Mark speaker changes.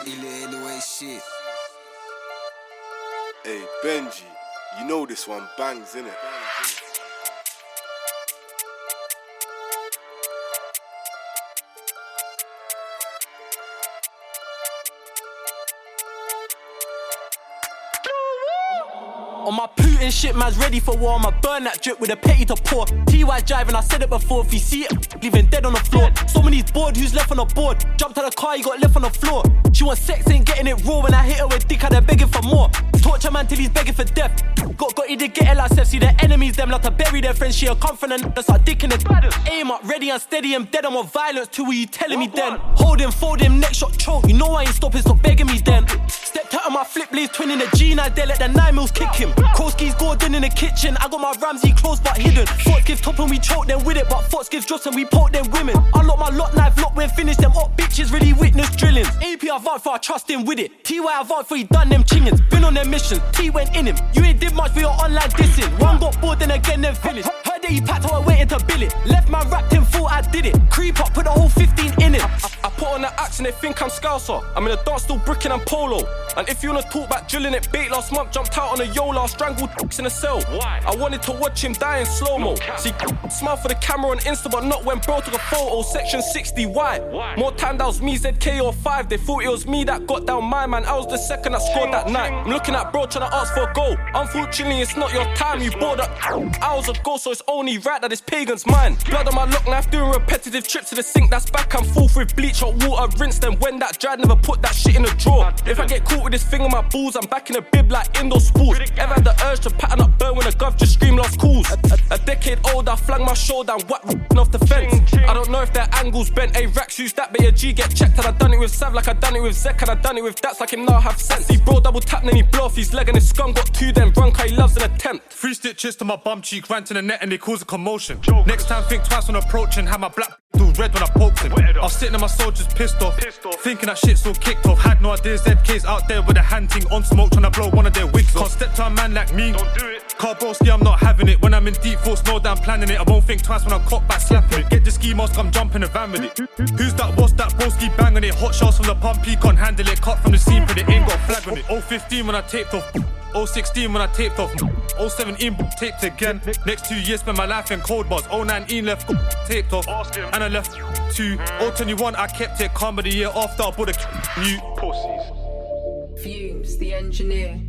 Speaker 1: Illinois shit.
Speaker 2: Hey Benji, you know this one bangs, innit?
Speaker 3: On my Putin shit, man's ready for war. I'ma burn that drip with a petty to pour. TY driving, I said it before. If you see it, leaving dead on the floor. Someone's bored, who's left on the board? Jumped out of the car, he got left on the floor. She wants sex, ain't getting it raw. When I hit her with dick, they're begging for more. Torture man till he's begging for death. Got he did get LSF. See the enemies, them like to bury their friends. She'll come from the start dicking it. Aim up, ready and steady, I'm dead. I'm on violence too. What you telling me then? Hold him, fold him, neck shot choke. You know I ain't stopping, stop begging me then. Stepped out of my flip blades, twin in the G9, they let the 9 mils kick him. Koski's Gordon in the kitchen, I got my Ramsey close but hidden. Fox gives top and we choke them with it, but Fox gives drops and we poke them women. Unlock my lock knife, lock when finished, them up bitches really witness drillings. AP I vouch for, I trust him with it. TY I vouch for, he done them chingins. Been on their missions, T went in him. You ain't did much for your online dissing. One got bored, then again them finished. Heard that he packed how I waited to bill it. Left man wrapped him, thought I did it. Creep up, put the whole 15 in it. I put on the axe and they think I'm Scouser. I'm in the dance still bricking and polo. And if you wanna talk about drilling it, bait last month jumped out on a Yola, strangled in a cell. Why? I wanted to watch him die in slow-mo. See, smile for the camera on Insta, but not when bro took a photo. Section 60, why? More time that was me, ZK or 5. They thought it was me that got down my man. I was the second that scored that night. I'm looking at bro trying to ask for a goal. Unfortunately, it's not your time. You bought up hours ago, so it's only right that this pagan's mine. Blood on my lock knife, doing repetitive trips to the sink. That's back and forth with bleach, hot water, rinse. Then when that dried, never put that shit in the drawer. If I get caught with this thing on my balls, I'm back in a bib like indoor sports. Ever had the urge to pattern up burn when a gov just scream lost calls? A decade old, I flung my shoulder and whacked off the fence. I don't know if their angles bent. A-Rax use that, but your G get checked. And I done it with Sav like I done it with Zek. And I done it with Dats like him now have sense. See bro double tap, then he blow off his leg and his scum got 2 then Bronca, he loves an attempt.
Speaker 4: 3 stitches to my bum cheek, ran to the net and they cause a commotion. Next time think twice when approaching, had my black do red when I poked him. I was sitting and my soldiers pissed off, thinking that shit's all kicked off. Had no idea ZK's out there with a hand ting on smoke trying to blow one of their wigs off. Can't step to a man like me, don't do it. Car broski, I'm not having it. When I'm in deep force, know that I'm planning it. I won't think twice when I cop back slapping it. Get the ski mask, I'm jumping the van with it. Who's that, what's that, broski banging it. Hot shots from the pump, he can't handle it. Cut from the scene, but it ain't got a flag on it. 015 when I taped off, 016 when I taped off, 017 taped again. Next 2 years spent my life in cold bars. 019 left taped off, and I left 2. 021 I kept it calm, but the year after I bought a new pussies.
Speaker 5: Fumes, the engineer.